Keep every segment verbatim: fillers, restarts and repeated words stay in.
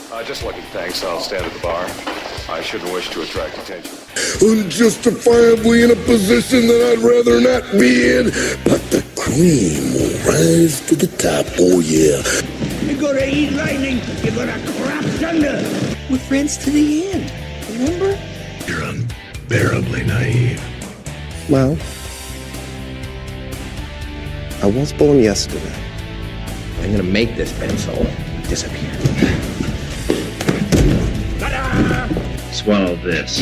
Uh, just looking, thanks. I'll stand at the bar. I shouldn't wish to attract attention. Unjustifiably in a position that I'd rather not be in, but the cream will rise to the top, oh yeah. You're gonna eat lightning, you're gonna crap thunder. We're friends to the end, remember? You're unbearably naive. Well, I was born yesterday. I'm gonna make this pencil disappear. Ta-da! Swallow this.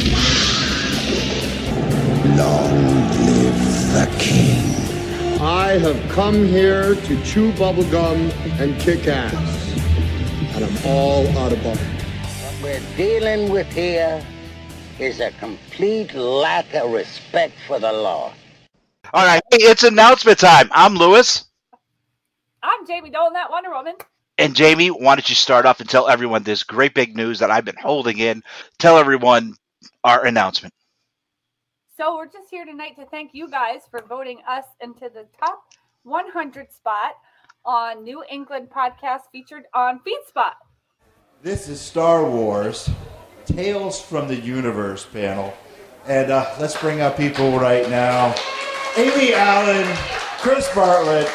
Long live the king. I have come here to chew bubblegum and kick ass. And I'm all out of butter. What we're dealing with here is a complete lack of respect for the law. All right, hey, it's announcement time. I'm Lewis. I'm Jamie Dolan, that Wonder Woman. And Jamie, why don't you start off and tell everyone this great big news that I've been holding in. Tell everyone our announcement. So we're just here tonight to thank you guys for voting us into the top one hundred spot on New England podcast featured on FeedSpot. This is Star Wars, Tales from the Universe panel. And uh, let's bring up people right now. Amy Allen, Chris Bartlett,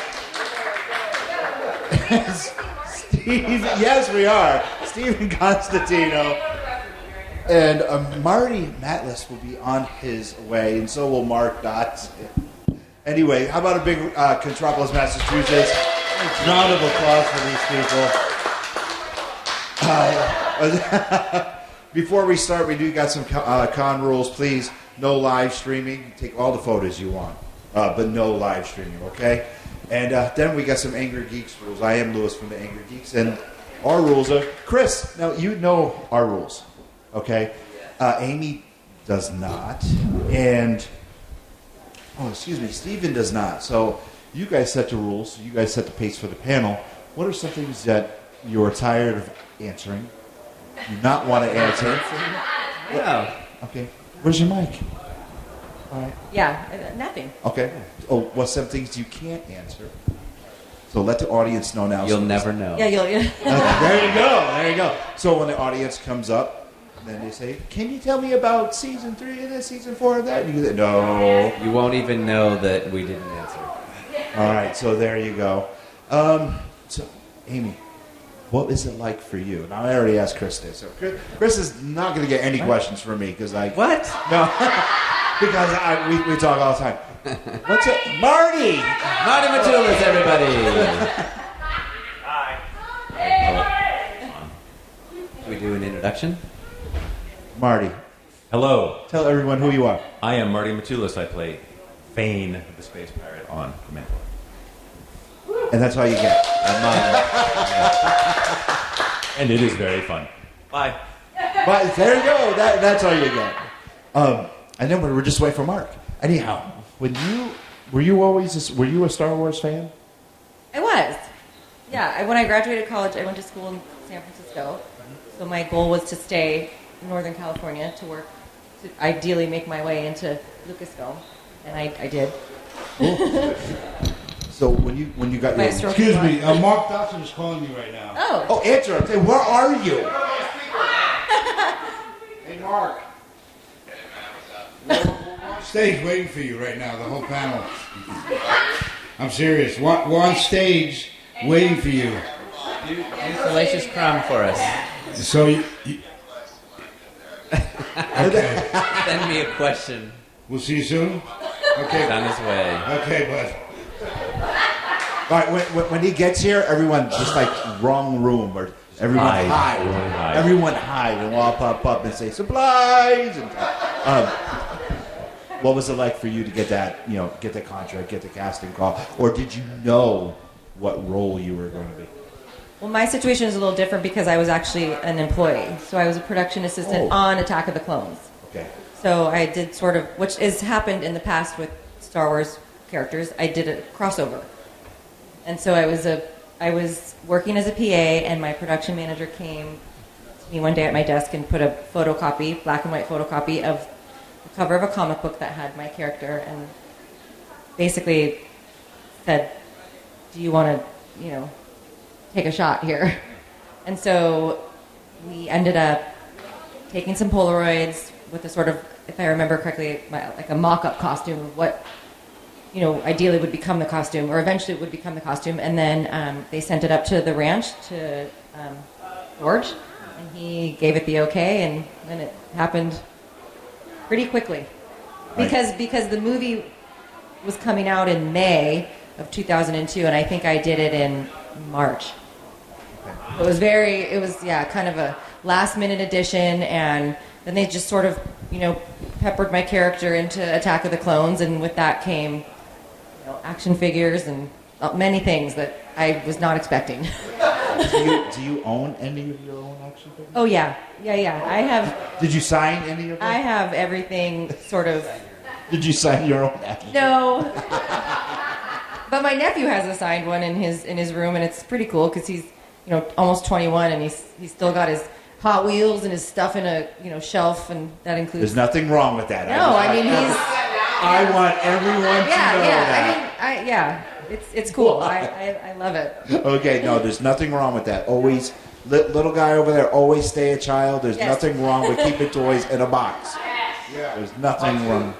Steve, yes we are, Stephen Constantino, and uh, Marty Matlis will be on his way, and so will Mark Dotson. Anyway, how about a big uh, Contropolis, Massachusetts? Round of applause for these people. Uh, before we start, we do got some uh, con rules. Please, no live streaming. Take all the photos you want, uh, but no live streaming, okay? And uh, then we got some Angry Geeks rules. I am Lewis from the Angry Geeks, and our rules are... Chris, now you know our rules, okay? Uh, Amy does not, and... Oh, excuse me, Steven does not. So you guys set the rules. You guys set the pace for the panel. What are some things that you're tired of answering, you not want to answer? Yeah. Okay. Where's your mic? All right. Yeah, uh, napping. Okay. Oh, what's some things you can't answer? So let the audience know now. You'll so never know. Yeah, you'll. Yeah. Okay, there you go. There you go. So when the audience comes up, then they say, "Can you tell me about season three of this, season four of that?" And you go, "No." You won't even know that we didn't answer. All right. So there you go. Um, so, Amy, what is it like for you? Now I already asked Chris this. So Chris, Chris is not going to get any what? questions from me because I what? No. Because I, we, we talk all the time. What's it? Marty! Marty Matulis, everybody! Hi. Should we do an introduction? Marty. Hello. Tell everyone who you are. I am Marty Matulis. I play Fane, the space pirate on Dementor. And that's all you get. And, mine. And it is very fun. Bye. But there you go. That, that's all you get. Um... And then we're just waiting for Mark. Anyhow, when you were you always a, were you a Star Wars fan? I was. Yeah, I, when I graduated college, I went to school in San Francisco. So my goal was to stay in Northern California to work, to ideally make my way into Lucasfilm, and I, I did. Cool. So when you when you got your excuse me, uh, Mark Dotson is calling you right now. Oh. Oh, answer him. Say, where are you? Hey, Mark. Stage waiting for you right now, the whole panel. I'm serious. We're, we're on stage waiting for you. Do, do Salacious Crumb for us. So you... you okay. Send me a question. We'll see you soon? Okay. He's on his way. Okay, bud. All right, when, when, when he gets here, everyone just like wrong room or everyone hide. hide. Everyone hide. Everyone hide and we'll all pop up and say supplies. And, um, what was it like for you to get that, you know, get the contract, get the casting call, or did you know what role you were going to be? Well, my situation is a little different because I was actually an employee. So I was a production assistant oh. on Attack of the Clones. Okay. So I did sort of, which has happened in the past with Star Wars characters, I did a crossover. And so I was a, I was working as a P A, and my production manager came to me one day at my desk and put a photocopy, black and white photocopy of the cover of a comic book that had my character, and basically said, "Do you want to, you know, take a shot here?" And so we ended up taking some Polaroids with a sort of, if I remember correctly, my, like a mock-up costume of what, you know, ideally would become the costume, or eventually would become the costume. And then um, they sent it up to the ranch to um, George, and he gave it the okay, and then it happened pretty quickly. Because right. because the movie was coming out in May of two thousand two, and I think I did it in March. It was very, it was, yeah, kind of a last-minute addition, and then they just sort of, you know, peppered my character into Attack of the Clones, and with that came, you know, action figures and many things that I was not expecting. do, you, do you own any of your own action figures? Oh, yeah. Yeah, yeah. I have... Did you sign any of them? I have everything sort of... Did you sign your own action No. But my nephew has a signed one in his in his room, and it's pretty cool because he's, you know, almost twenty-one, and he's he's still got his Hot Wheels and his stuff in a, you know, shelf, and that includes... There's nothing wrong with that. No, I, I mean, he's... I want everyone yeah, to know yeah, that. I mean, I, yeah, it's it's cool. I, I, I love it. Okay, no, there's nothing wrong with that. Always, li- little guy over there, always stay a child. There's Yes. nothing wrong with keeping toys in a box. Yeah. There's nothing wrong.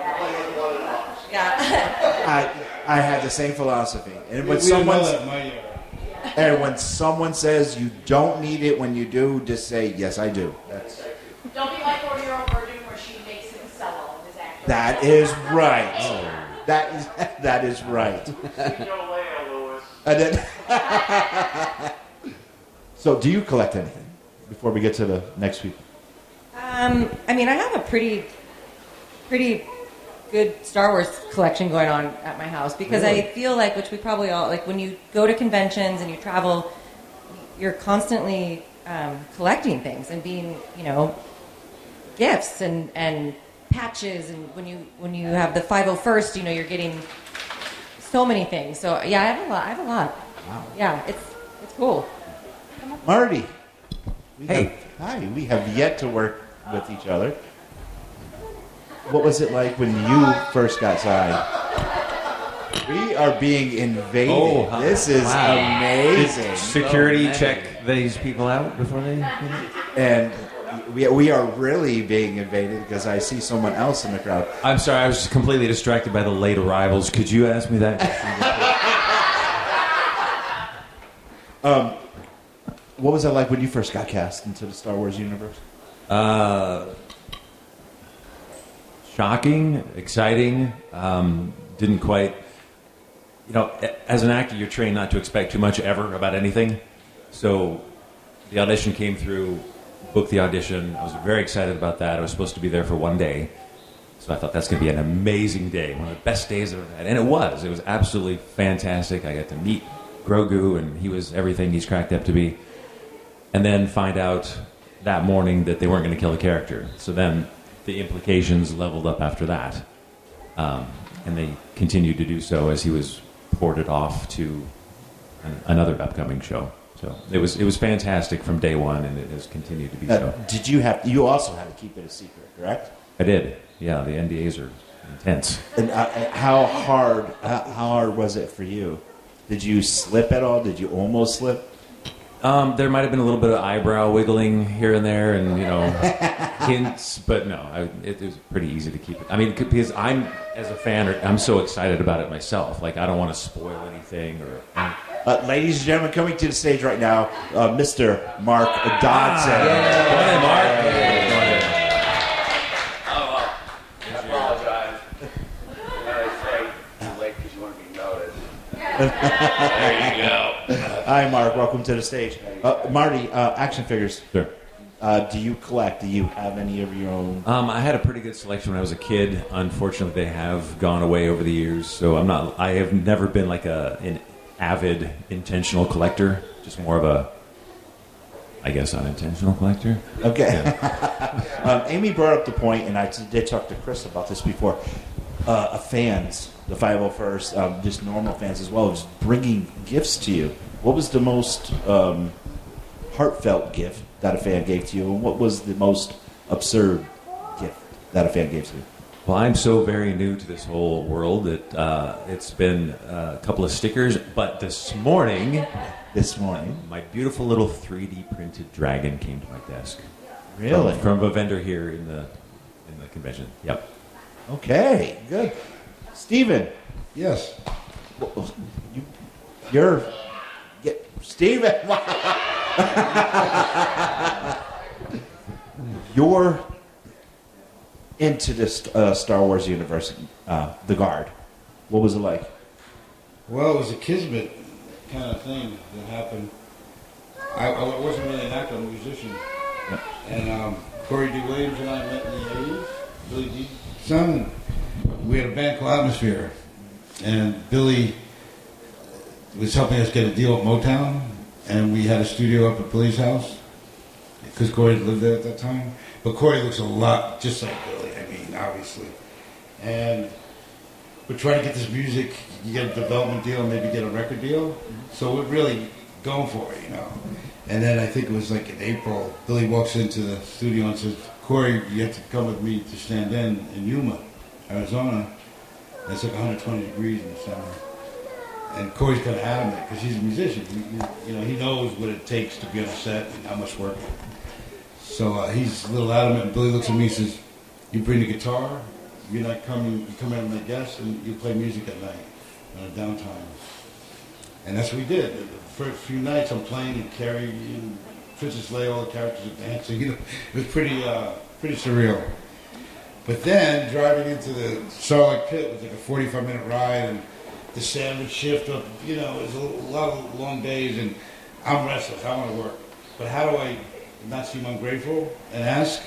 Yeah. I I had the same philosophy. And when We- we didn't know someone that, my, uh, and when someone says you don't need it when you do, just say yes, I do. That's Don't be like forty-year-old virgin where she makes him sell all of his actors. that is right. That is that is right. And then, so, do you collect anything before we get to the next week? Um, I mean, I have a pretty, pretty good Star Wars collection going on at my house because Really? I feel like, which we probably all like, when you go to conventions and you travel, you're constantly um, collecting things and being, you know, gifts and, and patches, and when you when you have the five oh first, you know, you're getting so many things. So yeah, I have a lot. I have a lot. Wow. Yeah, it's it's cool. Marty. We Hey. have, hi. We have yet to work with each other. What was it like when you first got signed? We are being invaded. Oh, huh. This is Wow. amazing. Did security Oh, check these people out before they... And we, we are really being invaded because I see someone else in the crowd. I'm sorry, I was completely distracted by the late arrivals. Could you ask me that question? um, what was it like when you first got cast into the Star Wars universe? Uh, shocking, exciting. Um, didn't quite... You know, as an actor, you're trained not to expect too much ever about anything. So the audition came through, booked the audition. I was very excited about that. I was supposed to be there for one day. So I thought that's going to be an amazing day, one of the best days I've ever had. And it was. It was absolutely fantastic. I got to meet Grogu, and he was everything he's cracked up to be. And then find out that morning that they weren't going to kill the character. So then the implications leveled up after that. Um, and they continued to do so as he was ported off to an, another upcoming show. So it was it was fantastic from day one, and it has continued to be Uh, so. did you have? You also had to keep it a secret, correct? I did. Yeah, the N D As are intense. And uh, how hard? How, how hard was it for you? Did you slip at all? Did you almost slip? Um, there might have been a little bit of eyebrow wiggling here and there, and you know, hints, but no, I, it, it was pretty easy to keep it. I mean, because I'm as a fan, I'm so excited about it myself. Like I don't want to spoil anything. Or uh, ladies and gentlemen, coming to the stage right now, uh, Mister Mark Dodson. Ah, yeah. Go ahead, Mark. Yeah. Go ahead. Oh, well, I apologize. I say too late because you want to be noticed. There you go. Hi, Mark. Welcome to the stage. Uh, Marty, uh, action figures. Sure. Uh, do you collect? Do you have any of your own? Um, I had a pretty good selection when I was a kid. Unfortunately, they have gone away over the years. So I'm not. I have never been like a an avid intentional collector. Just more of a, I guess, unintentional collector. Okay. Yeah. um, Amy brought up the point, and I t- did talk to Chris about this before. Uh, fans, the five oh first, um, just normal fans as well, just bringing gifts to you. What was the most um, heartfelt gift that a fan gave to you, and what was the most absurd gift that a fan gave to you? Well, I'm so very new to this whole world that uh, it's been uh, a couple of stickers. But this morning, this morning. My beautiful little three D printed dragon came to my desk. Really? From, from a vendor here in the in the convention. Yep. Okay, good. Steven. Yes. Well, you, you're... Yeah, Steven! You're into this uh, Star Wars universe, uh, The Guard. What was it like? Well, it was a kismet kind of thing that happened. I, I wasn't really an actor, I'm a musician. Yeah. And um, Corey D. Williams and I met in the eighties. Billy D's son. We had a band called Atmosphere. And Billy was helping us get a deal at Motown. And we had a studio up at Billy's house. Because Corey lived there at that time. But Corey looks a lot just like Billy, I mean, obviously. And we're trying to get this music, you get a development deal, maybe get a record deal. So we're really going for it, you know. And then I think it was like in April, Billy walks into the studio and says, Corey, you have to come with me to stand in in Yuma, Arizona. And it's like one hundred twenty degrees in the summer. And Corey's kind of adamant because he's a musician. He, you know, he knows what it takes to be on a set and how much work. So uh, he's a little adamant, and Billy looks at me and says, you bring the guitar, you're not coming, you come in as a guest, and you play music at night, on a downtime. And that's what we did. The first few nights I'm playing, and Carrie, and Princess Leia, all the characters are dancing. You know, it was pretty, uh, pretty surreal. But then, driving into the Starlight Pit was like a forty-five minute ride, and the sandwich shift up, you know, it was a lot of long days, and I'm restless, I want to work. But how do I not seem ungrateful and ask?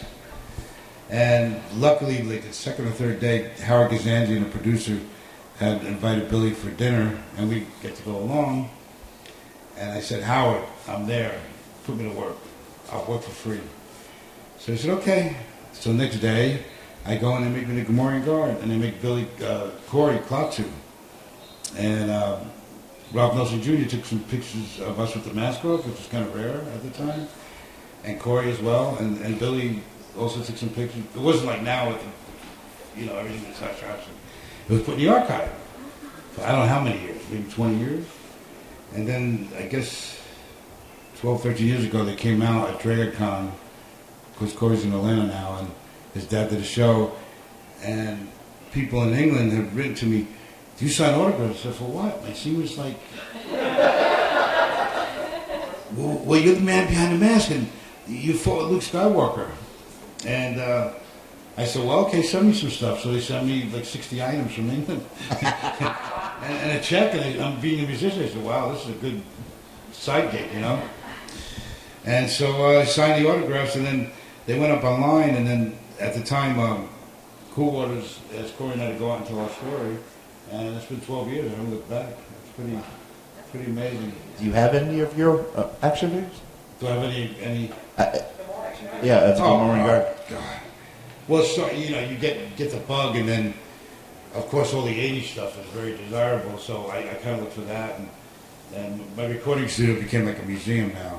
And luckily, like the second or third day, Howard Gazanzian, the producer, had invited Billy for dinner, and we get to go along. And I said, Howard, I'm there. Put me to work. I'll work for free. So he said, okay. So next day, I go and they make me the Gamorrean Guard, and they make Billy, uh, Corey Klaatu. And uh, Ralph Nelson Junior took some pictures of us with the mask off, which was kind of rare at the time. And Corey as well, and, and Billy also took some pictures. It wasn't like now with, the, you know, everything that's not shots. It was put in the archive for I don't know how many years, maybe twenty years. And then I guess twelve, thirteen years ago they came out at DragonCon, because Corey's in Atlanta now, and his dad did a show, and people in England have written to me, do you sign autographs? I said, for what? My scene was like, well, well, you're the man behind the mask, and you fought with Luke Skywalker. And uh, I said, well, okay, send me some stuff. So they sent me like sixty items from England. and, and a check, and I, I'm being a musician. I said, wow, this is a good side gig, you know? And so uh, I signed the autographs, and then they went up online, and then at the time, um, Cool Waters asked Corey and I to go out and tell our story, and it's been twelve years. I haven't looked back. It's pretty, pretty amazing. Do you have any of your uh, action figures? Do I have any, any? Uh, yeah, it's oh, Gamorrean Guard. God. Well, so, you know, you get get the bug, and then, of course, all the eighties stuff is very desirable, so I, I kind of look for that, and, and my recording studio became like a museum now.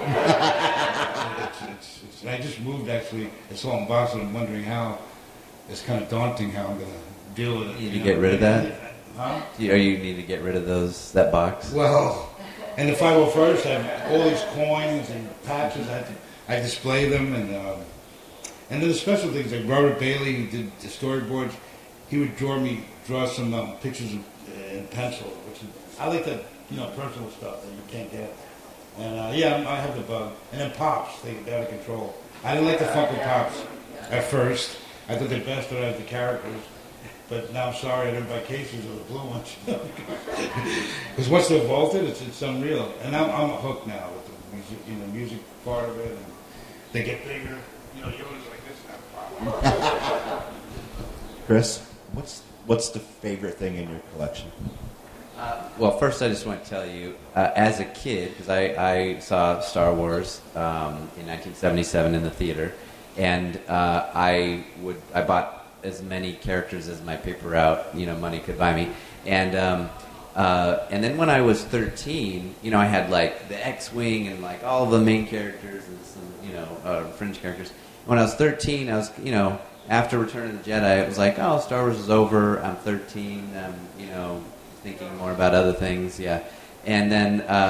it's, it's, it's, and I just moved, actually. It's all in Boston. I'm wondering how, it's kind of daunting how I'm going to deal with it. You need to know? get rid of that? Huh? Do you, or you need to get rid of those that box? Well, and the five oh first, I have all these coins and patches. I, I display them, and um, and then the special things, like Robert Bailey, who did the storyboards, he would draw me, draw some um, pictures of, uh, in pencil, which is, I like that, you know, personal stuff that you can't get. And uh, yeah, I have the bug. And then Pops, they, they're out of control. I didn't like the Funko Pops at first. I thought they bastardized the characters. But now I'm sorry I didn't buy cases of the blue ones. Because once they're vaulted, it's, it's unreal. And I'm, I'm a hook now with the music, you know, music part of it. And they get bigger. You know, yours like this now. Chris, what's what's the favorite thing in your collection? Uh, well, first I just want to tell you, uh, as a kid, because I, I saw Star Wars um, in nineteen seventy-seven in the theater, and uh, I would I bought as many characters as my paper route, you know, money could buy me, and um, uh, and then when I was thirteen, you know, I had like the X-wing and like all the main characters and some, you know, uh, fringe characters. When I was thirteen, I was, you know, after Return of the Jedi, it was like, oh, Star Wars is over. I'm thirteen. I'm, you know, thinking more about other things, yeah. And then uh,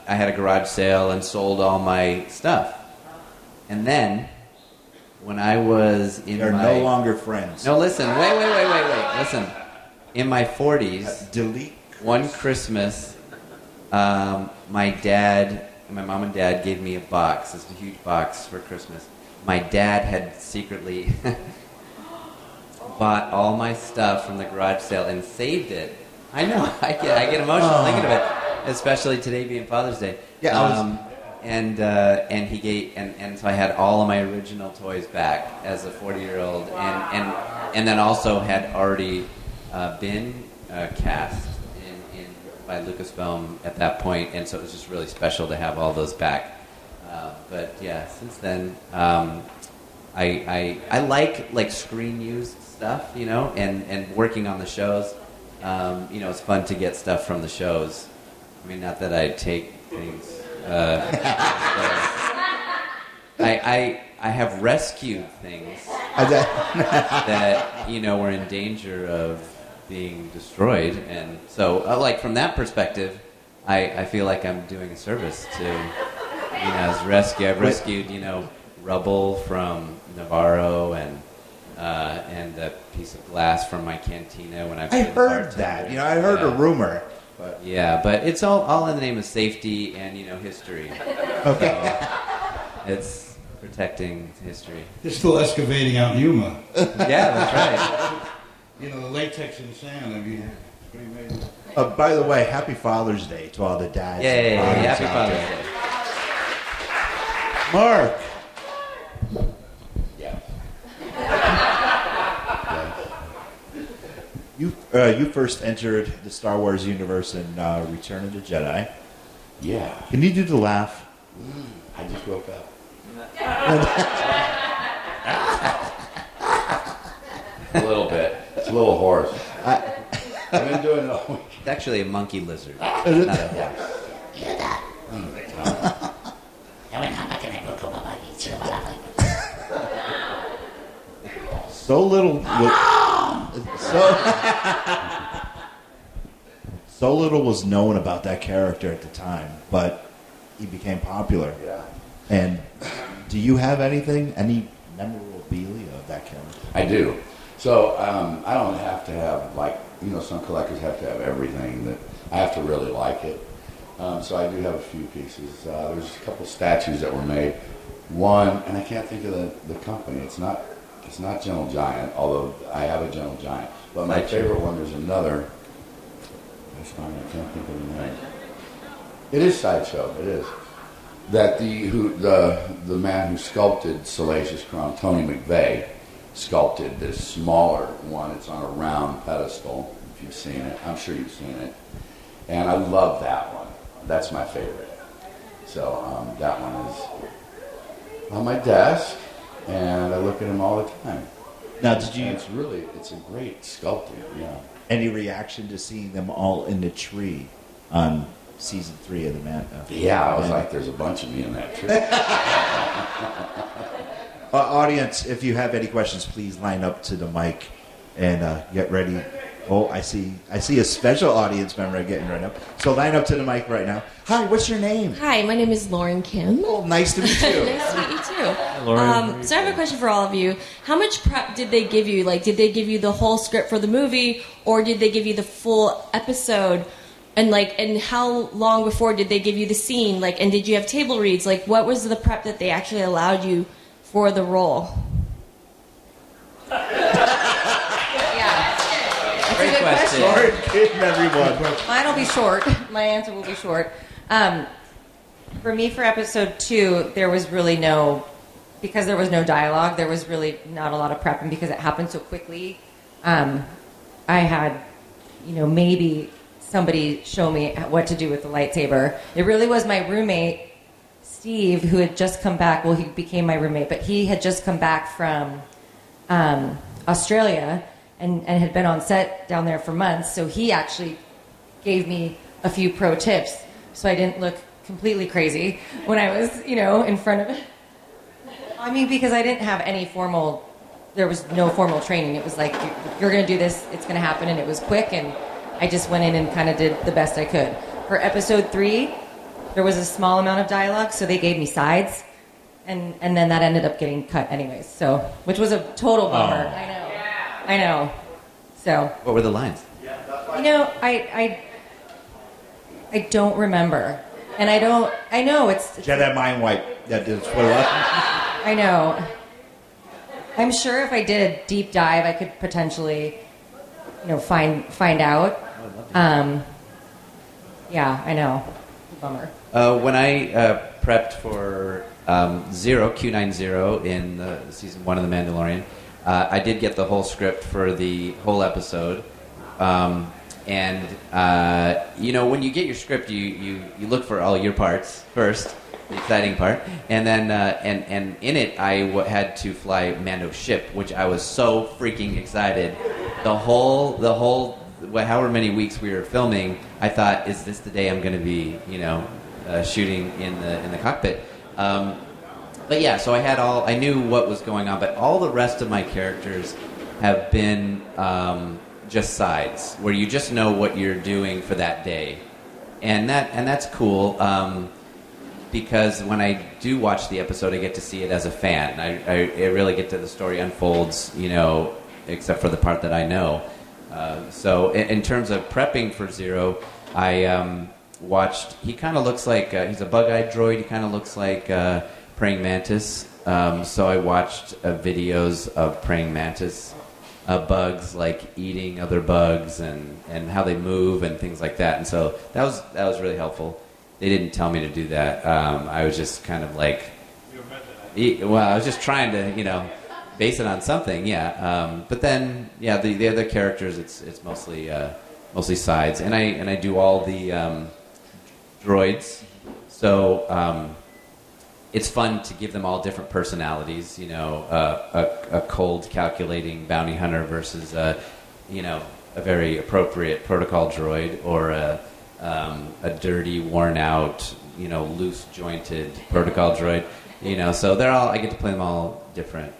I had a garage sale and sold all my stuff. And then, when I was in They're my... no longer friends. No, listen. Wait, wait, wait, wait, wait. Listen. In my forties... Uh, delete. One Christmas, um, my dad, my mom and dad gave me a box. This huge box for Christmas. My dad had secretly bought all my stuff from the garage sale and saved it. I know. I get, I get emotional Oh. thinking of it, especially today being Father's Day. Yeah, I was- Um, and uh, and he gave and, and so I had all of my original toys back as a forty-year-old, and and and then also had already uh, been uh, cast in, in by Lucasfilm at that point, and so it was just really special to have all those back. Uh, but yeah, since then, um, I, I I like like screen used stuff, you know, and, and working on the shows. Um, you know, it's fun to get stuff from the shows. I mean, not that I take things. Uh, I, I I have rescued things that you know were in danger of being destroyed, and so uh, like from that perspective, I, I feel like I'm doing a service to you know as rescue. I've rescued you know rubble from Navarro and uh, and a piece of glass from my cantina when I've I been heard bartender. that. You know, I heard Yeah. a rumor. But Yeah, but it's all, all in the name of safety and, you know, history. Okay. So it's protecting history. They're still excavating out in Yuma. Yeah, that's right. You know, the latex in the sand, I mean, it's pretty amazing. Uh, by the way, happy Father's Day to all the dads. Yeah, yeah, and yeah, moms happy out Father's there. Day. Mark. Yeah. You uh, you first entered the Star Wars universe in uh, Return of the Jedi. Yeah. Can you do the laugh? Mm, I just woke up. A little bit. It's a little hoarse. I, I've been doing it all week. It's actually a monkey lizard. Not Not a a horse. So little. Was, so, so little was known about that character at the time, but he became popular. Yeah. And do you have anything, any memorabilia of that character? I do. So um, I don't have to have, like, you know, some collectors have to have everything. That I have to really like it. Um, so I do have a few pieces. Uh, there's a couple statues that were made. One, and I can't think of the, the company. It's not it's not Gentle Giant, although I have a Gentle Giant. But my Sideshow. favorite one, there's another. This time I can't think of the name. It is Sideshow. It is. That the who the the man who sculpted Salacious Crumb, Tony McVeigh, sculpted this smaller one. It's on a round pedestal. If you've seen it, I'm sure you've seen it. And I love that one. That's my favorite. So um, that one is on my desk, and I look at him all the time. Now, did you? And it's really, it's a great sculpting. Yeah. Any reaction to seeing them all in the tree on season three of the Man? Uh, Yeah, I was Man- like, there's a bunch of me in that tree. Uh, audience, if you have any questions, please line up to the mic and uh, get ready. Oh, I see. I see a special audience member getting right up. So line up to the mic right now. Hi, what's your name? Hi, my name is Lauren Kim. Oh, nice to meet you. Nice to meet you too. Lauren. Um, so I have a question for all of you. How much prep did they give you? Like, did they give you the whole script for the movie, or did they give you the full episode? And like, and how long before did they give you the scene? Like, and did you have table reads? Like, what was the prep that they actually allowed you for the role? Great good question. Lauren Kim, everyone. Mine will be short. My answer will be short. Um, for me, for episode two, there was really no, because there was no dialogue, there was really not a lot of prep, and because it happened so quickly, um, I had, you know, maybe somebody show me what to do with the lightsaber. It really was my roommate, Steve, who had just come back. Well, he became my roommate, but he had just come back from um, Australia and, and had been on set down there for months. So he actually gave me a few pro tips so I didn't look completely crazy when I was, you know, in front of it. I mean, because I didn't have any formal, there was no formal training. It was like, you're, you're going to do this, it's going to happen, and it was quick, and I just went in and kind of did the best I could. For episode three, there was a small amount of dialogue, so they gave me sides, and and then that ended up getting cut anyways. So, which was a total bummer. Oh. I know, I know. So, What were the lines? you know, I I I don't remember, and I don't. I know it's. it's Jedi mind wipe. That is what it was. I know. I'm sure if I did a deep dive, I could potentially, you know, find find out. Um, yeah, I know. Bummer. Uh, when I uh, prepped for um, Zero, Q ninety in the season one of The Mandalorian, uh, I did get the whole script for the whole episode. Um, and, uh, you know, when you get your script, you, you, you look for all your parts first, the exciting part. And then, uh, and, and in it, I w- had to fly Mando's ship, which I was so freaking excited. The whole, the whole, however many weeks we were filming, I thought, is this the day I'm going to be, you know, uh, shooting in the in the cockpit? Um, but yeah, so I had all, I knew what was going on, but all the rest of my characters have been um, just sides, where you just know what you're doing for that day, and that and that's cool. Um, because when I do watch the episode, I get to see it as a fan. I, I, I really get to the story unfolds, you know, except for the part that I know. Uh, so in, in terms of prepping for Zero, I um, watched, he kind of looks like, uh, he's a bug-eyed droid, he kind of looks like uh, Praying Mantis. Um, so I watched uh, videos of Praying Mantis uh, bugs, like eating other bugs and, and how they move and things like that. And so that was that was really helpful. They didn't tell me to do that. Um, I was just kind of like, e- well, I was just trying to, you know, base it on something, yeah. Um, but then, yeah, the, the other characters, it's it's mostly uh, mostly sides, and I and I do all the um, droids. So um, it's fun to give them all different personalities. You know, uh, a, a cold, calculating bounty hunter versus a, you know, a very appropriate protocol droid, or a um, a dirty, worn out, you know, loose jointed protocol droid. You know, so they're all. I get to play them all different.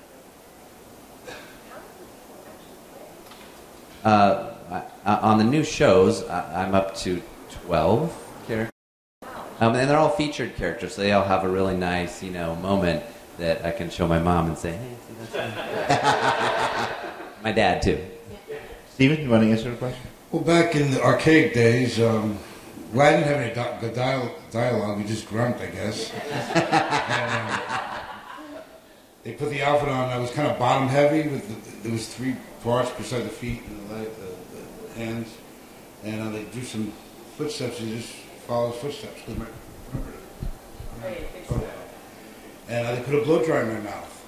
Uh, I, on the new shows, I, I'm up to twelve characters. Um, and they're all featured characters, so they all have a really nice, you know, moment that I can show my mom and say, hey, see that? My dad, too. Steven, you want to answer the question? Well, back in the archaic days, um, well, I didn't have any di- good dial- dialogue. We just grunt, I guess. and, um, they put the outfit on. I was kind of bottom heavy. With the, there was three parts beside the feet and the, leg, the, the hands, and uh, they drew some footsteps. You just follow his footsteps. My, remember oh. And uh, they put a blow dryer in my mouth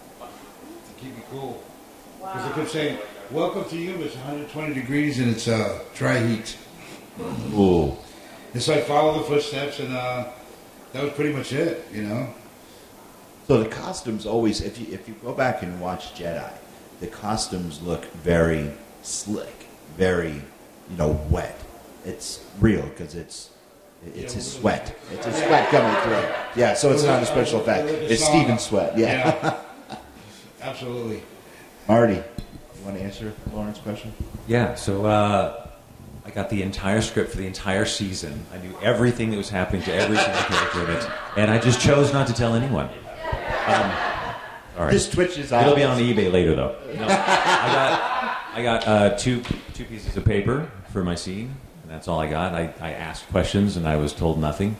to keep me cool. Because they kept saying, "Welcome to Yuma. It's one hundred twenty degrees and it's uh, dry heat." Ooh. And so I followed the footsteps, and uh, that was pretty much it, you know. So the costumes always, if you if you go back and watch Jedi, the costumes look very slick, very, you know, wet. It's real because it's it's his sweat. It's his sweat coming through. Yeah, so it's not a special effect. It's Steven's sweat. Yeah. yeah. Absolutely. Marty, you want to answer Lauren's question? Yeah, so uh, I got the entire script for the entire season. I knew everything that was happening to every single character in it, and I just chose not to tell anyone. Um, all right. Just Twitch's eyes. It'll be on eBay later, though. No, I got I got uh, two two pieces of paper for my scene, and that's all I got. I, I asked questions, and I was told nothing.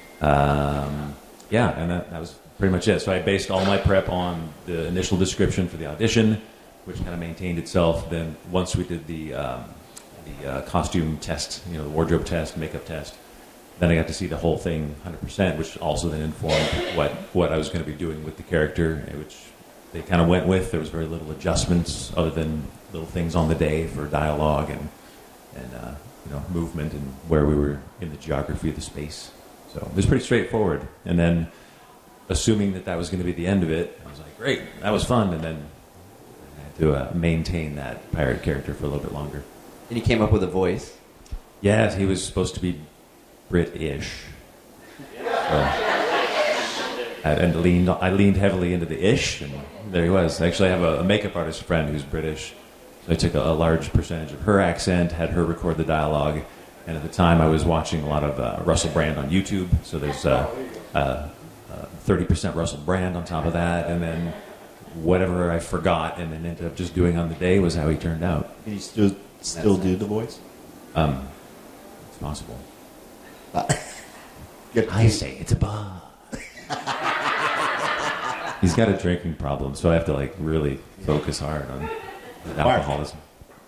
Um, yeah, and that, that was pretty much it. So I based all my prep on the initial description for the audition, which kind of maintained itself. Then once we did the um, the uh, costume test, you know, the wardrobe test, makeup test, then I got to see the whole thing one hundred percent, which also then informed what, what I was going to be doing with the character, which they kind of went with. There was very little adjustments other than little things on the day for dialogue and, and uh, you know, movement and where we were in the geography of the space. So it was pretty straightforward. And then assuming that that was going to be the end of it, I was like, great, that was fun. And then I had to uh, maintain that pirate character for a little bit longer. And he came up with a voice. Yes, he was supposed to be British. So I, and leaned, I leaned heavily into the ish, and there he was. Actually, I have a, a makeup artist friend who's British, so I took a, a large percentage of her accent, had her record the dialogue, And at the time, I was watching a lot of uh, Russell Brand on YouTube. So there's uh, uh, uh, thirty percent Russell Brand on top of that. And then whatever I forgot and then ended up just doing on the day was how he turned out. Can you still, still do the voice? Um, it's possible. Uh, I say it's a bar. He's got a drinking problem, so I have to like really focus hard on alcoholism.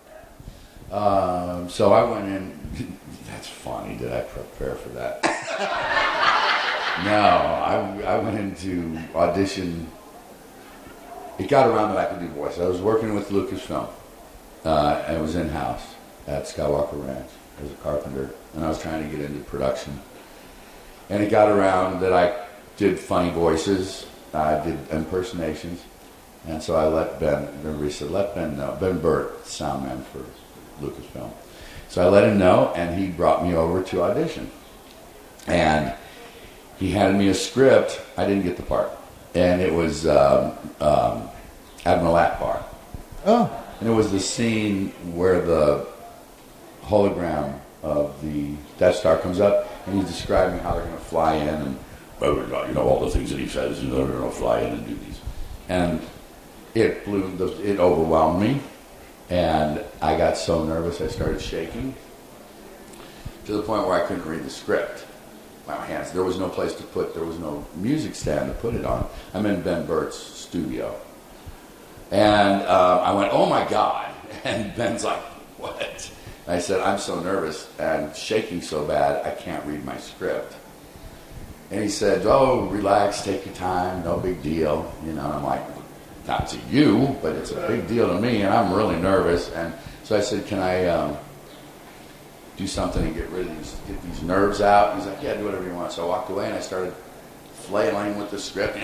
Um, so I went in. That's funny. Did I prepare for that? No, I, I went in to audition. It got around that I could do voice. I was working with Lucasfilm. Uh, I was in-house at Skywalker Ranch as a carpenter, and I was trying to get into production. And it got around that I did funny voices. I did impersonations. And so I let Ben, everybody said, let Ben know. Ben Burt, sound man for Lucasfilm. So I let him know, and he brought me over to audition. And he handed me a script. I didn't get the part. And it was um, um, Admiral Akbar. Oh. And it was the scene where the hologram of the Death Star comes up, and he's describing how they're going to fly in, and you know all the things that he says. You know, they're going to fly in and do these, and it blew. The, it overwhelmed me, and I got so nervous I started shaking to the point where I couldn't read the script. My hands. There was no place to put. There was no music stand to put it on. I'm in Ben Burt's studio, and uh, I went, "Oh my God!" And Ben's like, "What?" I said, I'm so nervous and shaking so bad, I can't read my script. And he said, oh, relax, take your time, no big deal. You know, and I'm like, not to you, but it's a big deal to me, and I'm really nervous. And so I said, can I um, do something to get rid of these, get these nerves out? And he's like, yeah, do whatever you want. So I walked away, and I started flailing with the script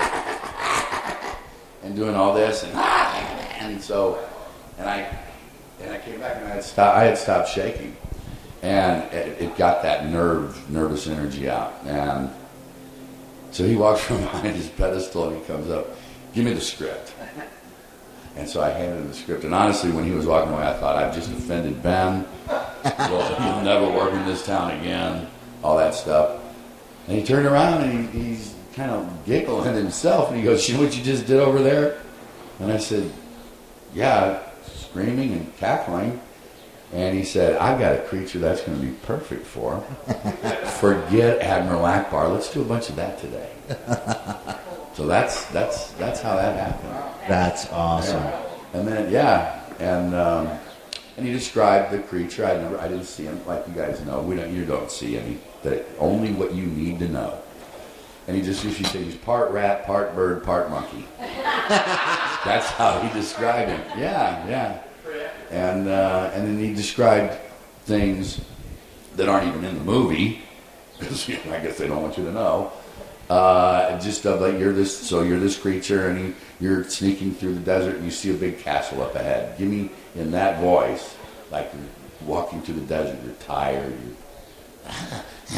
and doing all this. And, and so, and I... And I came back and I had stopped, I had stopped shaking. And it, it got that nerve, nervous energy out. And so he walks from behind his pedestal and he comes up, give me the script. And so I handed him the script. And honestly, when he was walking away, I thought, I've just offended Ben. Well, he'll never work in this town again. All that stuff. And he turned around and he, he's kind of giggling himself. And he goes, you know what you just did over there? And I said, yeah, screaming and cackling. And he said, I've got a creature that's going to be perfect for him. Forget Admiral Akbar. Let's do a bunch of that today. So that's that's that's how that happened. That's awesome. Yeah. And then yeah, and um, and he described the creature. I never, I didn't see him. Like you guys know, we don't. You don't see any. That only what you need to know. And he just used to say he's part rat, part bird, part monkey. That's how he described him. Yeah, yeah. And uh, and then he described things that aren't even in the movie, because you know, I guess they don't want you to know. Uh, just of like you're this, so you're this creature, and he, you're sneaking through the desert, and you see a big castle up ahead. Give me in that voice, like you're walking through the desert. You're tired. You're,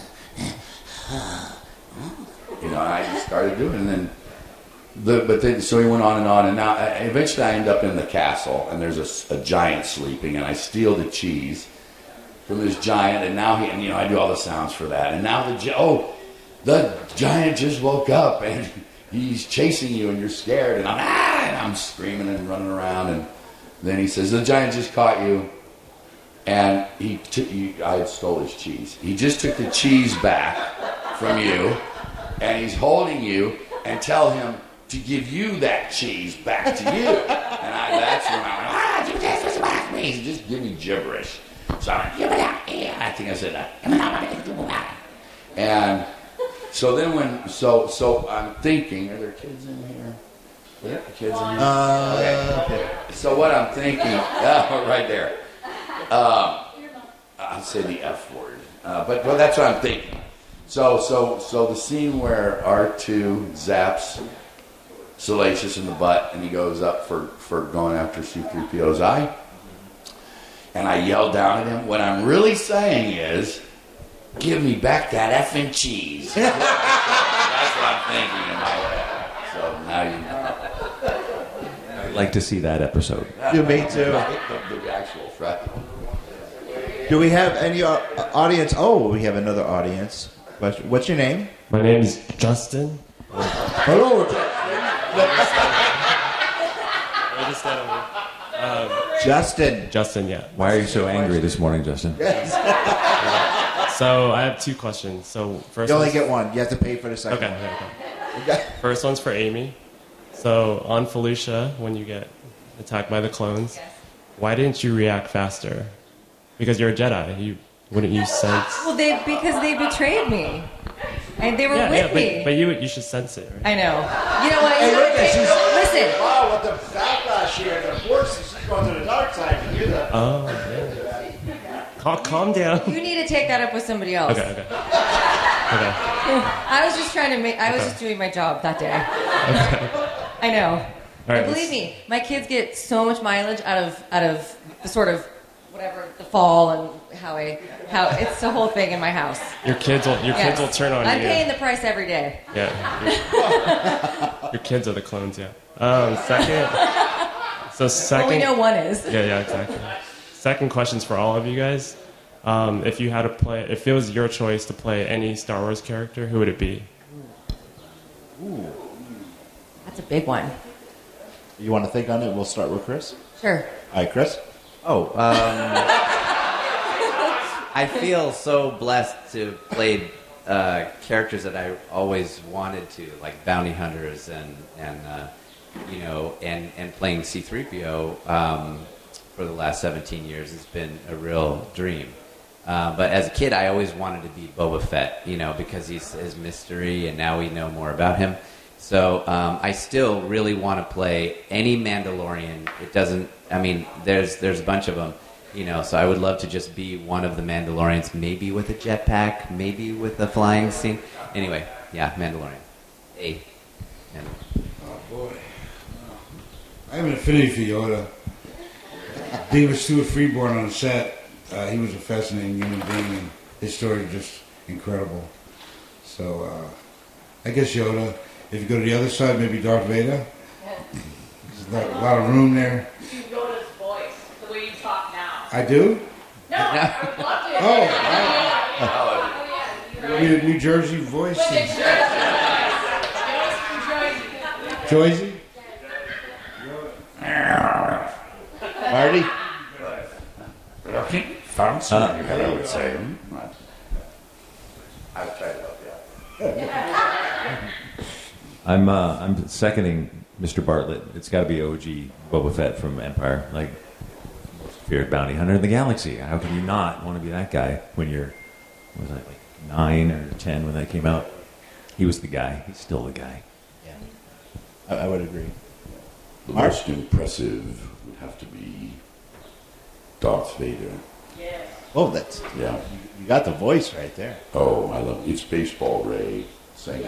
you know, I just started doing it, and then. The, but then, so he went on and on, and now eventually I end up in the castle, and there's a, a giant sleeping, and I steal the cheese from this giant, and now he, and you know, I do all the sounds for that, and now the oh, the giant just woke up, and he's chasing you, and you're scared, and I'm ah, and I'm screaming and running around, and then he says the giant just caught you, and he took you. I had stole his cheese. He just took the cheese back from you, and he's holding you, and tell him to give you that cheese back to you. And I, that's when I went, ah, you just back me. He just give me gibberish. So I went, give it out. Yeah, I think I said that. And so then when, so so I'm thinking, are there kids in here? Are there kids in here? Uh, okay. So what I'm thinking, uh, right there. Uh, I'll say the F word. Uh, but well, that's what I'm thinking. So so so the scene where R two zaps Salacious in the butt, and he goes up for, for going after C three P O's eye. And I yell down at him. What I'm really saying is, give me back that effing cheese. That's what I'm thinking in my head. So now you know. I'd like to see that episode. You me too. Right? The, the actual right. Do we have any uh, audience? Oh, we have another audience question. What's your name? My name is Justin. Hello, Um, Justin. Justin, yeah. Why are you so angry this morning, Justin? So I have two questions. So first, You only one's- get one. You have to pay for the second Okay, one. okay, okay. First one's for Amy. So on Felicia, when you get attacked by the clones, why didn't you react faster? Because you're a Jedi. You wouldn't you sense? Well, they because they betrayed me, and they were yeah, with yeah, me. but, but you you should sense it, right? I know. You know what? Hey, You look know at she's Listen. Wow, with the backlash here, the force is going to the dark side. You hear that? Oh, yeah. Calm, calm down. You need to take that up with somebody else. Okay, okay. Okay. I was just trying to make. I was Okay. just doing my job that day. I know. All right, And believe let's- me, my kids get so much mileage out of out of the sort of whatever the fall and how I how it's the whole thing in my house. Your kids will your Yes. kids will turn on I'm you. paying the price every day. Yeah. Your, your kids are the clones, yeah. Um, second. So second. Well, we know one is. Yeah, yeah, exactly. Second question's for all of you guys. Um, if you had to play, if it was your choice to play any Star Wars character, who would it be? Ooh. That's a big one. You want to think on it? We'll start with Chris. Sure. All right, Chris. Oh, um, I feel so blessed to play uh, characters that I always wanted to, like bounty hunters and and uh, you know, and and playing C three P O um, for the last seventeen years has been a real dream. Uh, but as a kid, I always wanted to be Boba Fett, you know, because he's his mystery, and now we know more about him. So um, I still really want to play any Mandalorian. It doesn't. I mean, there's there's a bunch of them, you know. So I would love to just be one of the Mandalorians, maybe with a jetpack, maybe with a flying scene. Anyway, yeah, Mandalorian. A. Oh boy, I have an affinity for Yoda. David Stewart Freeborn on the set. Uh, he was a fascinating human being, and his story is just incredible. So uh, I guess Yoda. If you go to the other side, maybe Darth Vader. There's a lot, a lot of room there. You Yoda's voice, the way you talk now. I do? No, I would love to. Oh, Oh, yeah. New, New Jersey voice. But it's Joyzy? Marty? Okay, fancy, Uh, I would say. I've tried it out, yeah. I'm uh, I'm seconding Mister Bartlett. It's got to be O G Boba Fett from Empire, like most feared bounty hunter in the galaxy. How can you not want to be that guy when you're what was I like nine or ten when that came out? He was the guy. He's still the guy. Yeah, I, I would agree. The Mark? most impressive would have to be Darth Vader. Oh, that's Yeah. You, you got the voice right there. Oh, I love it's Baseball Ray singing.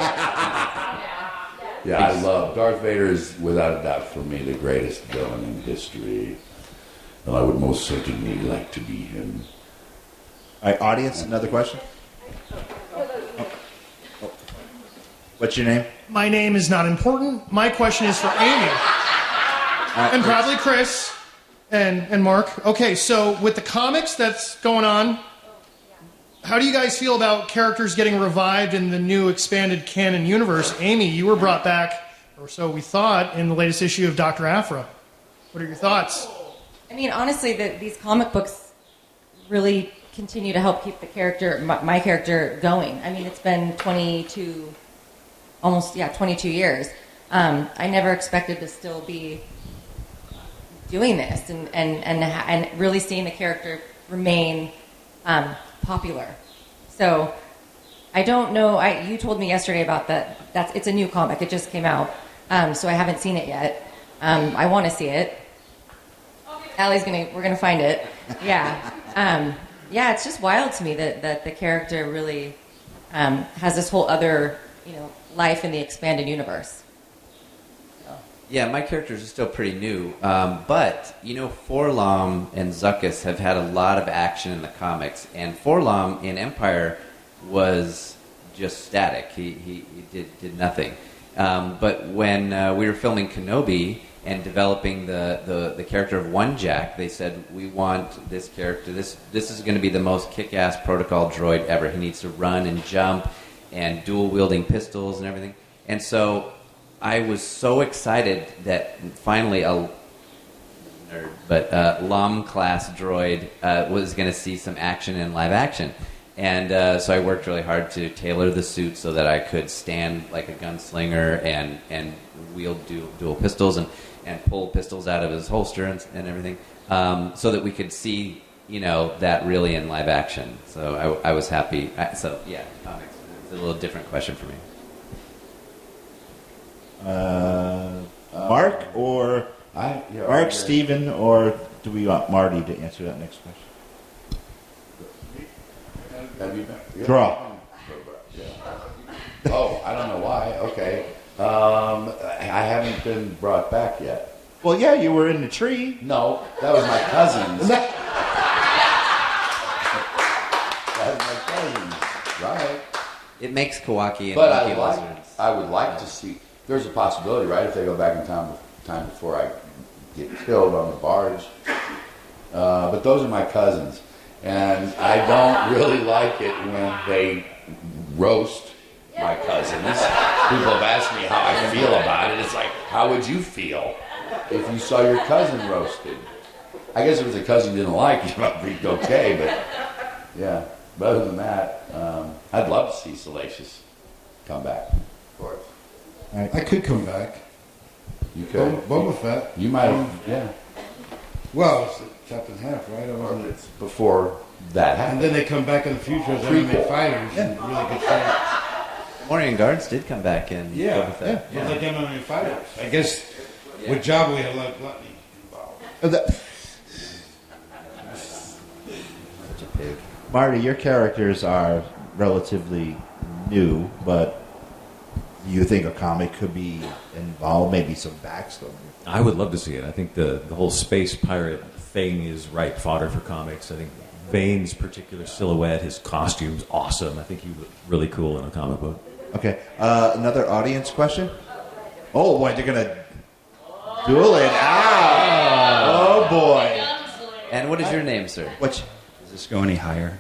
Yeah, I love Darth Vader is without a doubt for me the greatest villain in history, and I would most certainly like to be him. All right, audience, another question. Oh. Oh. What's your name? My name is not important. My question is for Amy. right, and Chris. probably Chris and, and Mark. Okay, so with the comics that's going on, how do you guys feel about characters getting revived in the new expanded canon universe? Amy, you were brought back, or so we thought, in the latest issue of Doctor Aphra. What are your thoughts? I mean, honestly, the, these comic books really continue to help keep the character, my, my character, going. I mean, it's been twenty-two, almost, yeah, twenty-two years. Um, I never expected to still be doing this and, and, and, and really seeing the character remain um, popular. So I don't know. I, you told me yesterday about that. That's it's a new comic. It just came out, um, so I haven't seen it yet. Um, I want to see it. Allie's gonna. We're gonna find it. Yeah. Um, yeah. It's just wild to me that, that the character really um, has this whole other, you know, life in the expanded universe. Yeah, my characters are still pretty new, um, but you know, Forlom and Zuckuss have had a lot of action in the comics, and Forlom in Empire was just static. He he, he did did nothing. Um, but when uh, we were filming Kenobi, and developing the, the, the character of One Jack, they said, we want this character, this this is going to be the most kick-ass protocol droid ever. He needs to run and jump and dual-wielding pistols and everything. And so I was so excited that finally a nerd, but uh, Lom-class droid uh, was going to see some action in live action. And uh, so I worked really hard to tailor the suit so that I could stand like a gunslinger and, and wield dual, dual pistols and, and pull pistols out of his holster and, and everything, um, so that we could see, you know, that really in live action. So I, I was happy. I, so yeah, comics. It's a little different question for me. Uh, Mark or I, yeah, Mark, I Steven, or do we want Marty to answer that next question? Have you been? Yeah. Draw. Yeah. Oh, I don't know why. Okay. Um, I haven't been brought back yet. Well, yeah, you were in the tree. No, that was my cousin's. that was my cousin's, right? It makes Kawaki and But I Monkey like, Lizards. I would like to see. There's a possibility, right? If they go back in time, time before I get killed on the barge. Uh, but those are my cousins, and I don't really like it when they roast my cousins. People have asked me how I feel about it. It's like, how would you feel if you saw your cousin roasted? I guess if it was a cousin you didn't like, it might be okay, but yeah. But other than that, um, I'd love to see Salacious come back, of course. I could come back. You could. Boba, Boba Fett. You might have, Um, yeah. Well, it's chopped in half, right? I wasn't It's before that happened. And then they come back in the future as Prequel. M M A fighters Yeah. in really good shape. Morian Guards did come back in Yeah, Boba Fett. yeah, like M M A fighters. I guess with Jabba we had a lot of gluttony involved. Such a pig. Marty, your characters are relatively new, but you think a comic could be involved, maybe some backstory? I would love to see it. I think the, the whole space pirate thing is ripe fodder for comics. I think Vane's particular silhouette, his costume's awesome. I think he would look really cool in a comic book. Okay. Uh, another audience question? Oh, boy, they're going to duel it out. Oh, boy. And what is your name, sir? What's, Does this go any higher?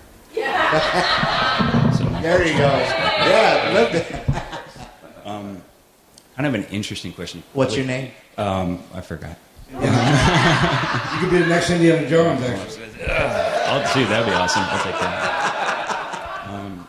there you go. Yeah. Look. Um, kind of an interesting question. What's your name? Um, I forgot. You could be the next Indiana Jones, actually. I'll see. That'd be awesome. I'll take that. Um,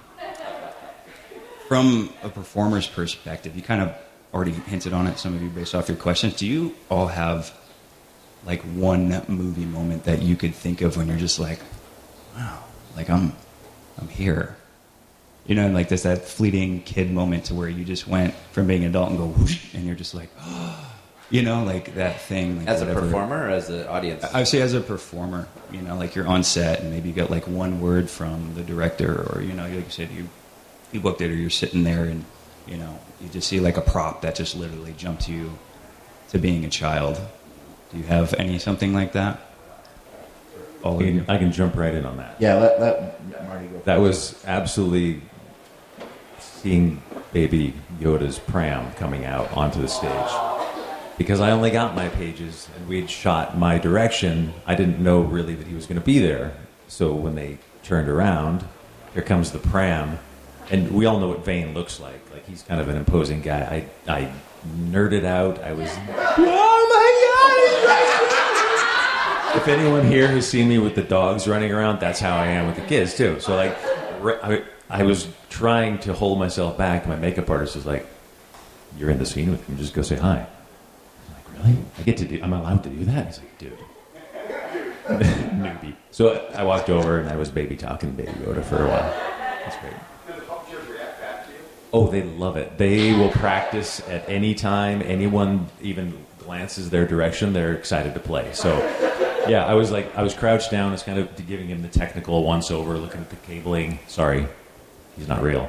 from a performer's perspective, you kind of already hinted on it, some of you, based off your questions. Do you all have like one movie moment that you could think of when you're just like, wow, like I'm, I'm here? You know, like there's that fleeting kid moment to where you just went from being an adult and go whoosh, and you're just like, oh, you know, like that thing. Like As whatever. a performer or as an audience? I would say as a performer, you know, like you're on set and maybe you got like one word from the director, or, you know, like you said, you, you booked it, or you're sitting there and, you know, you just see like a prop that just literally jumped you to being a child. Do you have any something like that? All I can, I can jump right in on that. Yeah, let, let Marty go. That was absolutely seeing Baby Yoda's pram coming out onto the stage. Because I only got my pages and we'd shot my direction, I didn't know really that he was going to be there. So when they turned around, here comes the pram. And we all know what Vane looks like. Like, he's kind of an imposing guy. I, I nerded out. I was, oh my God, if anyone here has seen me with the dogs running around, that's how I am with the kids, too. So, like, I, I was trying to hold myself back. My makeup artist was like, you're in the scene with him. Just go say hi. Really? I get to do, I'm allowed to do that? He's like, dude. Newbie. So I walked over and I was baby talking to Baby Yoda for a while. That's great. Oh, they love it. They will practice at any time. Anyone even glances their direction, they're excited to play. So, yeah, I was like, I was crouched down, I was kind of giving him the technical once over, looking at the cabling. Sorry, he's not real.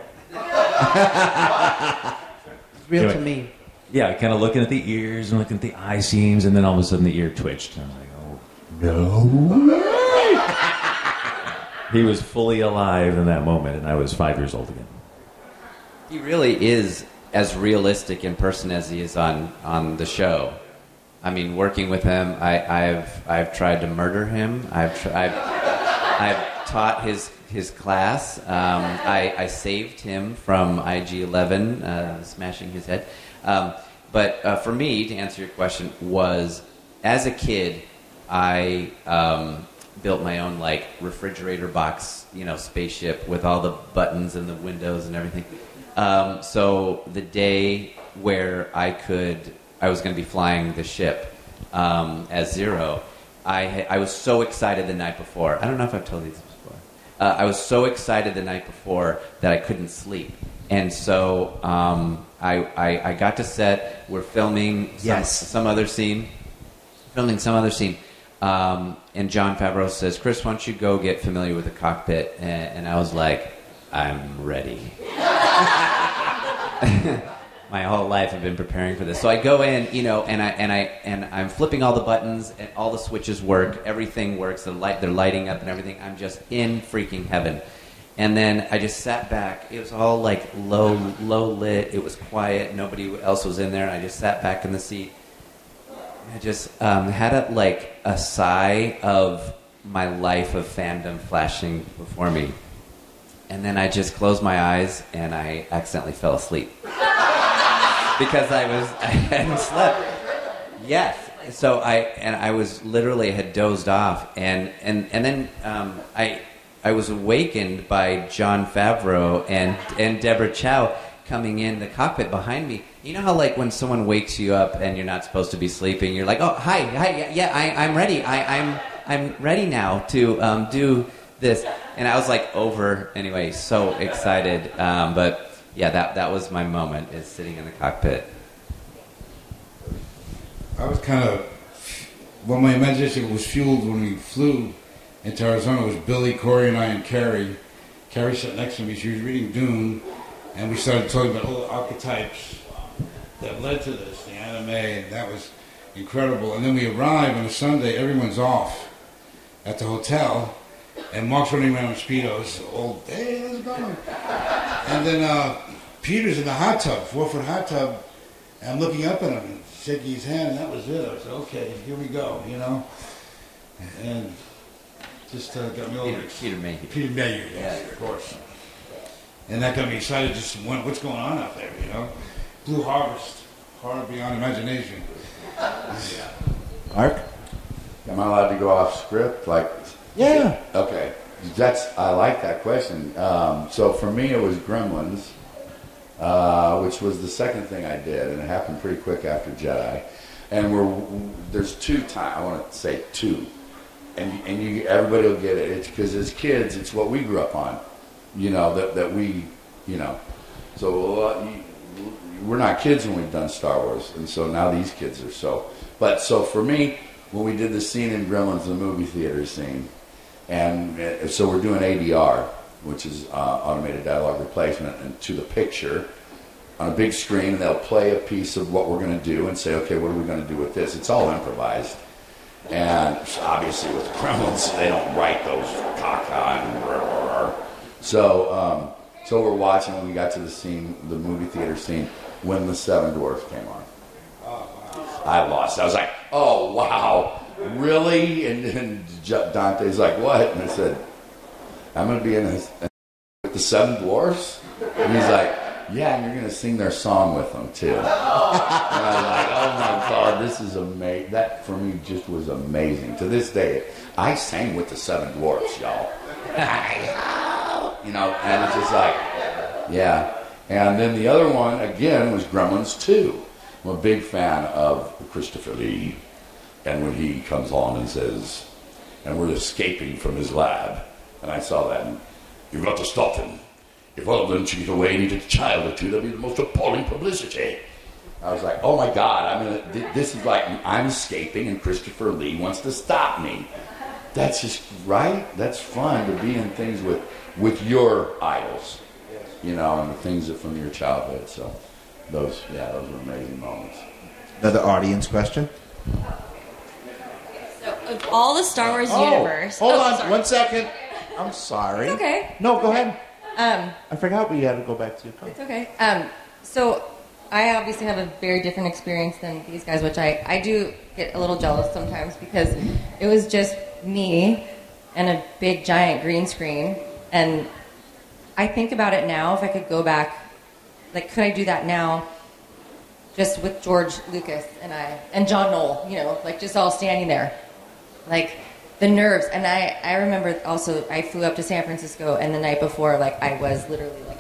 Real anyway, to me. Yeah, kind of looking at the ears and looking at the eye seams, and then all of a sudden the ear twitched. And I was like, oh, no. He was fully alive in that moment, and I was five years old again. He really is as realistic in person as he is on, on the show. I mean, working with him, I, I've I've tried to murder him. I've tr- I've, I've taught his his class. Um, I, I saved him from I G eleven uh, smashing his head. Um, but uh, for me, to answer your question, was as a kid, I um, built my own like refrigerator box, you know, spaceship with all the buttons and the windows and everything. Um, so the day where I could, I was going to be flying the ship um, as Zero. I ha- I was so excited the night before. I don't know if I've told you this before. Uh, I was so excited the night before that I couldn't sleep, and so um, I, I I got to set. We're filming some, Yes. some other scene, filming some other scene, um, and Jon Favreau says, "Chris, why don't you go get familiar with the cockpit?" And, and I was like, "I'm ready." My whole life I've been preparing for this. So I go in, you know, and I and I and I'm flipping all the buttons, and all the switches work, everything works, the light they're lighting up and everything. I'm just in freaking heaven. And then I just sat back. It was all like low low lit. It was quiet. Nobody else was in there. And I just sat back in the seat. I just um, had a like a sigh of my life of fandom flashing before me. And then I just closed my eyes and I accidentally fell asleep. Because I was, I hadn't slept. Yes. So I, and I was literally had dozed off. And, and, and then um, I, I was awakened by Jon Favreau and, and Deborah Chow coming in the cockpit behind me. You know how like when someone wakes you up and you're not supposed to be sleeping, you're like, oh, hi, hi, yeah, yeah I, I'm ready. I, I'm, I'm ready now to um, do this. And I was like over, anyway, so excited. Um, but yeah, that that was my moment, is sitting in the cockpit. I was kind of, well, my imagination was fueled when we flew into Arizona. It was Billy, Corey, and I, and Carrie. Carrie sat next to me. She was reading Dune, and we started talking about all the archetypes that led to this, the anime, and that was incredible. And then we arrive on a Sunday. Everyone's off at the hotel, and Mark's running around with Speedos all day. How's it going? And then uh, Peter's in the hot tub, four-foot hot tub, and I'm looking up at him and shaking his hand, and that was it. I said, okay, here we go, you know? And just uh, got me over Peter, Peter Mayhew. Peter Mayhew, yes, of course. And that got me excited just to wonder what's going on out there, you know? Blue Harvest, horror beyond imagination. Yeah. Mark? Am I allowed to go off script? Like, yeah. Okay. That's I like that question. Um, so for me, it was Gremlins, uh, which was the second thing I did, and it happened pretty quick after Jedi. And we're there's two times. I want to say two, and and you everybody will get it. It's because as kids, it's what we grew up on, you know that that we, you know. So uh, you, we're not kids when we've done Star Wars, and so now these kids are so. But so for me, when we did the scene in Gremlins, the movie theater scene. And uh, so we're doing A D R, which is uh, automated dialogue replacement, and to the picture on a big screen, and they'll play a piece of what we're going to do and say, okay, what are we going to do with this? It's all improvised. And obviously with Gremlins, they don't write those caca and rrr, rrr. So, um, so we're watching when we got to the scene, the movie theater scene, when the Seven Dwarfs came on. I lost. I was like, oh, wow. Really? And, and Dante's like, what? And I said, I'm going to be in a, with the Seven Dwarfs? And he's like, yeah, and you're going to sing their song with them, too. And I was like, oh, my God, this is amazing. That, for me, just was amazing. To this day, I sang with the Seven Dwarfs, y'all. You know, and it's just like, yeah. And then the other one, again, was Gremlins two. I'm a big fan of Christopher Lee. And when he comes on and says, and we're escaping from his lab, and I saw that, and you've got to stop them. If one of them should get away and eat a child or two, that'll be the most appalling publicity. I was like, oh my God, I'm gonna, this is like, I'm escaping and Christopher Lee wants to stop me. That's just, right? That's fun to be in things with, with your idols, you know, and the things that from your childhood. So those, yeah, those were amazing moments. Another audience question? Of all the Star Wars oh, universe. Hold oh, on, sorry. one second. I'm sorry. It's okay. No, go ahead. Um, I forgot we had to go back to your It's okay. Um, so I obviously have a very different experience than these guys, which I, I do get a little jealous sometimes because it was just me and a big giant green screen. And I think about it now, if I could go back, like, could I do that now just with George Lucas and I, and John Knoll, you know, like just all standing there. Like, the nerves. And I, I remember also, I flew up to San Francisco, and the night before, like, I was literally, like,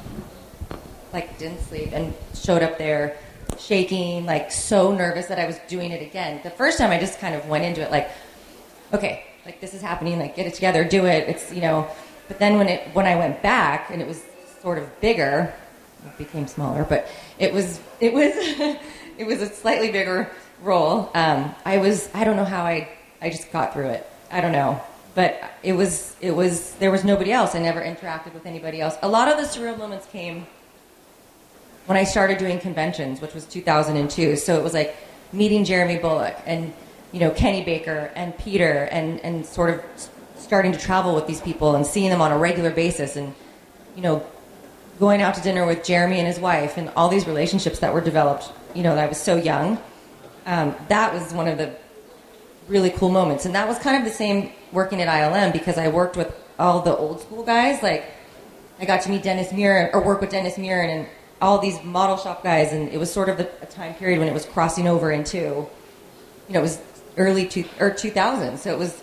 like didn't sleep and showed up there shaking, like so nervous that I was doing it again. The first time I just kind of went into it like, okay, like this is happening, like get it together, do it. It's, you know, but then when it, when I went back and it was sort of bigger, it became smaller, but it was, it was, it was a slightly bigger role. Um, I was, I don't know how I, I just got through it. I don't know. But it was, it was, there was nobody else. I never interacted with anybody else. A lot of the surreal moments came when I started doing conventions, which was two thousand two. So it was like meeting Jeremy Bullock and, you know, Kenny Baker and Peter and, and sort of starting to travel with these people and seeing them on a regular basis and, you know, going out to dinner with Jeremy and his wife and all these relationships that were developed, you know, that I was so young. Um, that was one of the really cool moments. And that was kind of the same working at I L M because I worked with all the old school guys. Like, I got to meet Dennis Muren or work with Dennis Muren and all these model shop guys, and it was sort of a, a time period when it was crossing over into, you know, it was early two, or two thousand, so it was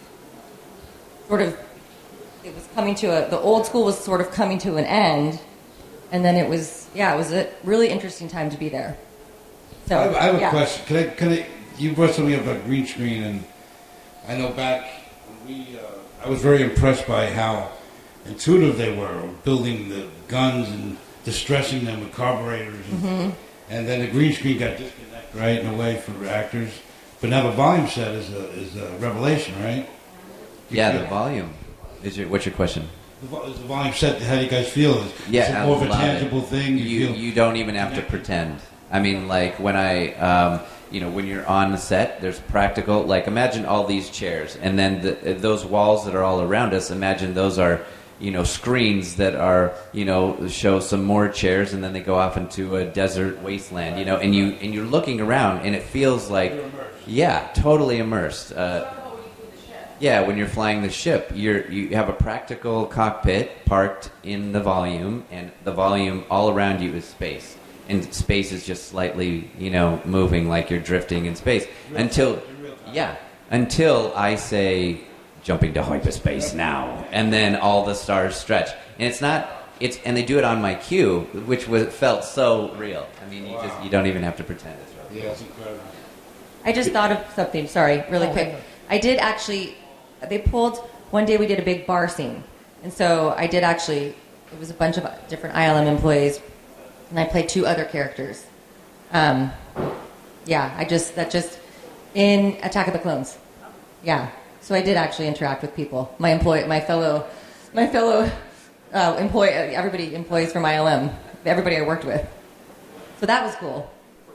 sort of, it was coming to a, the old school was sort of coming to an end, and then it was, yeah, it was a really interesting time to be there. So, I have, I have yeah. a question. Can I, can I, you brought something up about green screen, and I know back when we, uh, I was very impressed by how intuitive they were, building the guns and distressing them with carburetors, and, Mm-hmm. and then the green screen got disconnected, right, in a way for actors. But now the volume set is a, is a revelation, right? You Yeah, feel- the volume. Is your, what's your question? The, vo- is the volume set, how do you guys feel? Is, Yeah, is it I more of a love tangible it. thing? You, You feel you don't even have to pretend. I mean, like when I, um, you know, when you're on the set, there's practical. Like imagine all these chairs, and then the, those walls that are all around us. Imagine those are, you know, screens that are, you know, show some more chairs, and then they go off into a desert wasteland, you know, and you and you're looking around, and it feels like, yeah, totally immersed. Uh, yeah, when you're flying the ship, you're you have a practical cockpit parked in the volume, and the volume all around you is space, and space is just slightly, you know, moving like you're drifting in space until, yeah, until I say, jumping to hyperspace now, and then all the stars stretch, and it's not, it's, and they do it on my cue, which was felt so real. I mean, you just you don't even have to pretend it's real. Yeah, it's incredible. I just thought of something, sorry, really quick. I did actually, they pulled, one day we did a big bar scene. And so I did actually, it was a bunch of different I L M employees, and I played two other characters. Um, yeah, I just, that just, in Attack of the Clones. Yeah. So I did actually interact with people. My employee, my fellow, my fellow uh, employee, everybody, employees from I L M, everybody I worked with. So that was cool.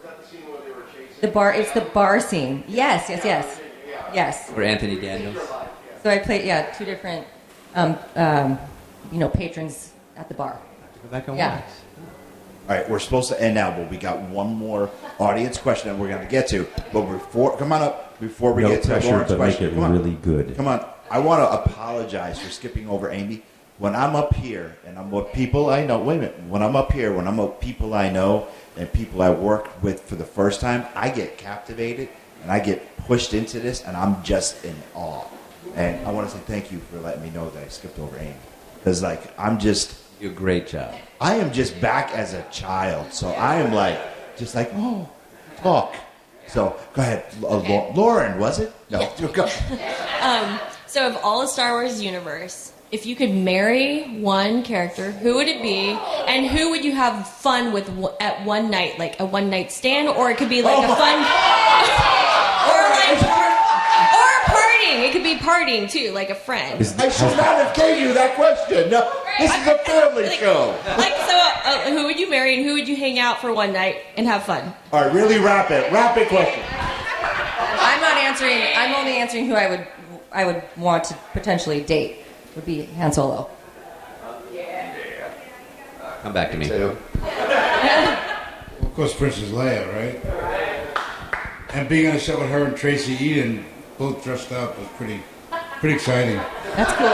The bar, it's the bar scene. Yes, yes, yes. Yes. For Anthony Daniels. So I played, yeah, two different, um, um, you know, patrons at the bar. Go back and Yeah. watch. All right, we're supposed to end now, but we got one more audience question that we're going to get to. But before, come on up. Before we No get to pressure, Lauren's but make question, it come on. really good. Come on. I want to apologize for skipping over Amy. When I'm up here and I'm with people I know, wait a minute. When I'm up here, when I'm with people I know and people I work with for the first time, I get captivated and I get pushed into this, and I'm just in awe. And I want to say thank you for letting me know that I skipped over Amy. Because, like, I'm just... You do a great job. I am just back as a child. So I am, like, just like, oh, talk. So, go ahead. Uh, Lau- Lauren, was it? No. Go. Um, so of all the Star Wars universe, if you could marry one character, who would it be, and who would you have fun with w- at one night, like a one night stand, or it could be like Oh a fun, or like, or partying. It could be partying too, like a friend. I should not have gave you that question. No, this is a family show. Like so, uh, who would you marry, and who would you hang out for one night and have fun? All right, really rapid, rapid question. I'm not answering, I'm only answering who I would, I would want to potentially date. Would be Han Solo. Come back to me. Of course, Princess Leia, right? And being on a set with her and Tracy Eden, both dressed up, was pretty, pretty exciting. That's cool.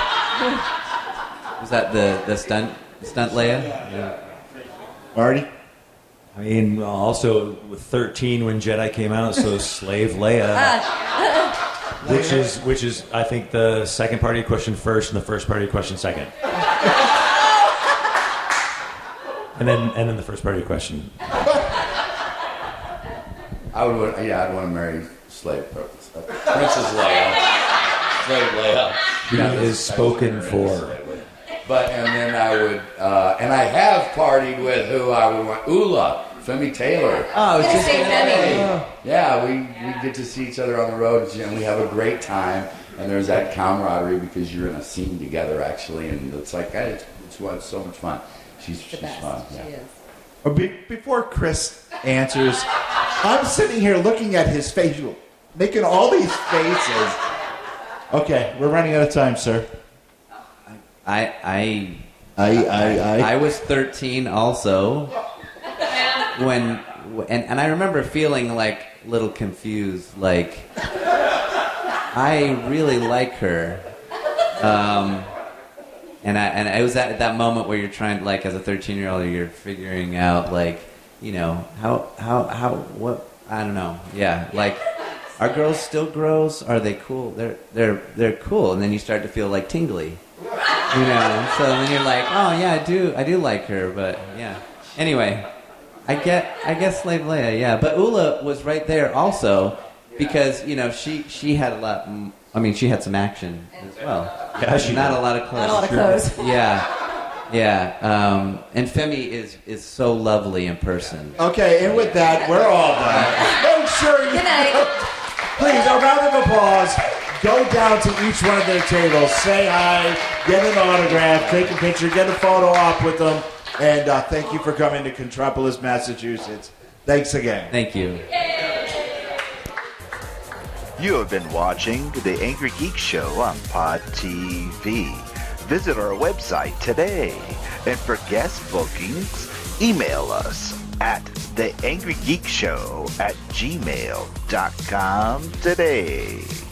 Was that the, the stunt stunt Leia? Yeah. Marty? I mean, also with thirteen when Jedi came out, so Slave Leia, which is which is I think the second part of your question first and the first part of your question second, and then and then the first part of your question. I would, want- yeah, I'd want to marry slave Princess Princess Leia, slave Leia. That is spoken for. But and then I would, uh, and I have partied with who I would want, Ula, Femi Taylor. Oh, I was just Say gonna Femi. say. Yeah, we, we get to see each other on the road, and we have a great time. And there's that camaraderie because you're in a scene together, actually, and it's like hey, it's, it's, it's so much fun. She's she's fun. Yeah. She is. Well, be- before Chris answers, I'm sitting here looking at his face, making all these faces. Okay, we're running out of time, sir. I I I I I, I was thirteen also when and and I remember feeling like a little confused, like I really like her. Um, and I and it was at that moment where you're trying, like, as a thirteen year old, you're figuring out, like, you know, how how how what I don't know, yeah, like, are girls still girls? Are they cool? They're they're they're cool, and then you start to feel like tingly, you know. So then you're like, oh yeah, I do I do like her, but yeah. Anyway, I get I guess Slave Leia, yeah, but Ula was right there also because, you know, she she had a lot. I mean, she had some action as well. Yeah, she not did. a lot of clothes. Not a lot of clothes. Yeah, yeah. Um, and Femi is is so lovely in person. Okay, and with that, we're all done. Make sure you. Good night. Please, a round of applause. Go down to each one of their tables, say hi, get an autograph, take a picture, get a photo op with them, and uh, thank you for coming to Contropolis, Massachusetts. Thanks again. Thank you. You have been watching The Angry Geek Show on Pod T V. Visit our website today. And for guest bookings, email us at theangrygeekshow at gmail dot com today.